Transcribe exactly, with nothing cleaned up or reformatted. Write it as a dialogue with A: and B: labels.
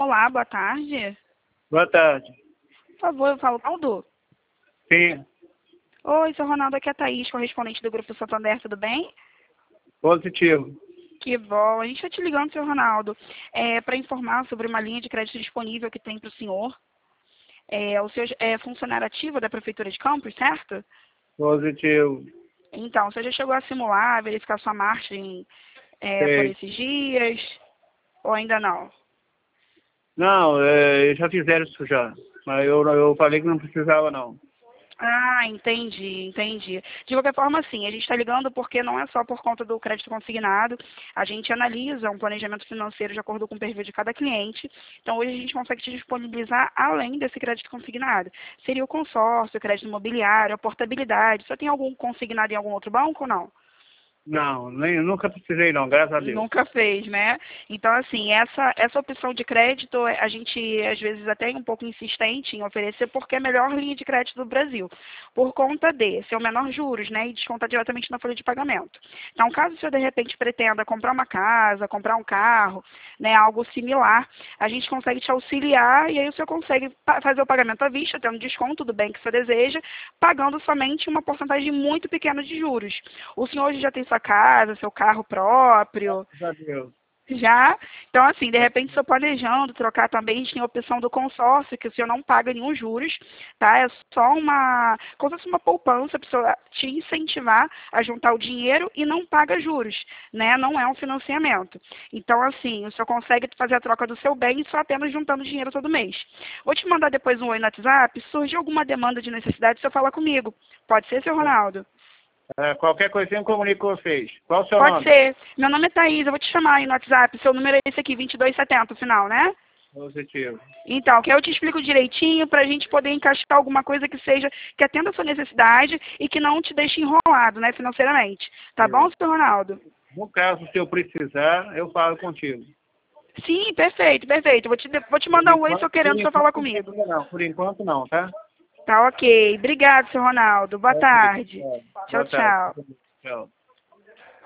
A: Olá, boa tarde.
B: Boa tarde.
A: Por favor, eu falo Ronaldo.
B: Sim,
A: Oi, seu Ronaldo, aqui é a Thaís, correspondente do Grupo Santander, tudo bem?
B: positivo.
A: Que bom. A gente está te ligando, seu Ronaldo, é, para informar sobre uma linha de crédito disponível que tem para o senhor. É, o senhor é funcionário ativo da Prefeitura de Campos, certo?
B: Positivo.
A: Então, você já chegou a simular, verificar sua margem é, por
B: Sei.
A: esses dias? Ou ainda não?
B: Não, é, já fizeram isso já. Mas eu, eu falei que não precisava, não.
A: Ah, entendi, entendi. De qualquer forma, sim, a gente está ligando porque não é só por conta do crédito consignado, a gente analisa um planejamento financeiro de acordo com o perfil de cada cliente. Então, hoje a gente consegue te disponibilizar além desse crédito consignado. Seria o consórcio, o crédito imobiliário, a portabilidade. Você tem algum consignado em algum outro banco ou não?
B: Não, nem, nunca precisei, não, graças a Deus.
A: Nunca fez, né? Então, assim, essa, essa opção de crédito, a gente, às vezes, até é um pouco insistente em oferecer, porque é a melhor linha de crédito do Brasil, por conta de ser o menor juros, né, e descontar diretamente na folha de pagamento. Então, caso o senhor, de repente, pretenda comprar uma casa, comprar um carro, né, algo similar, a gente consegue te auxiliar, e aí o senhor consegue fazer o pagamento à vista, tendo desconto do bem que o senhor deseja, pagando somente uma porcentagem muito pequena de juros. O senhor hoje já tem sua casa, seu carro próprio?
B: Graças a Deus.
A: Já? Então, assim, de repente, estou planejando trocar também, a gente tem a opção do consórcio, que o senhor não paga nenhum juros, tá? É só uma, como se fosse uma poupança para o senhor te incentivar a juntar o dinheiro e não paga juros, né? Não é um financiamento. Então, assim, o senhor consegue fazer a troca do seu bem só apenas juntando dinheiro todo mês. Vou te mandar depois um oi no WhatsApp, se surgir alguma demanda de necessidade, o senhor fala comigo. Pode ser, seu Ronaldo?
B: É, qualquer coisinha eu comunico com vocês. Qual o seu
A: Pode
B: nome?
A: ser. Meu nome é Thaís, eu vou te chamar aí no WhatsApp. Seu número é esse aqui, vinte e dois setenta, o final, né?
B: Positivo.
A: Então, que eu te explico direitinho para a gente poder encaixar alguma coisa que seja, que atenda a sua necessidade e que não te deixe enrolado, né, financeiramente. Tá bom,
B: É.
A: seu Ronaldo?
B: No caso, se eu precisar, eu falo contigo.
A: Sim, perfeito, perfeito. Vou te, vou te
B: Por
A: mandar um oi, se
B: enquanto,
A: eu
B: por
A: querendo pra falar
B: enquanto
A: comigo.
B: ainda não. Por enquanto não, tá?
A: Tá ok. Obrigado, seu Ronaldo. Boa
B: Ok.
A: tarde.
B: É.
A: Tchau,
B: Boa tarde.
A: tchau.
B: Tchau.